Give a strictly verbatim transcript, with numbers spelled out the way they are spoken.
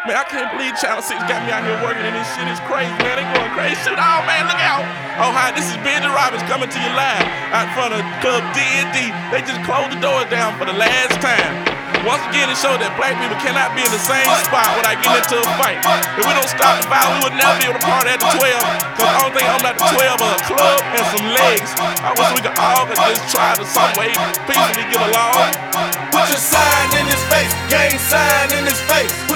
Man, I can't believe Channel six got me out here working and this shit is crazy, man. They going crazy. Shit, oh man, look out. Oh, hi, this is Benji Roberts coming to you live out in front of Club D and D. They just closed the doors down for the last time. Once again, it showed that black people cannot be in the same spot without getting into a fight. If we don't stop the violence, we would never be able to party at the twelve. Cause the only thing I'm at the twelve are a club and some legs. I wish we could all could just try to some way peacefully get along. Put your sign in his face, gang sign in his face.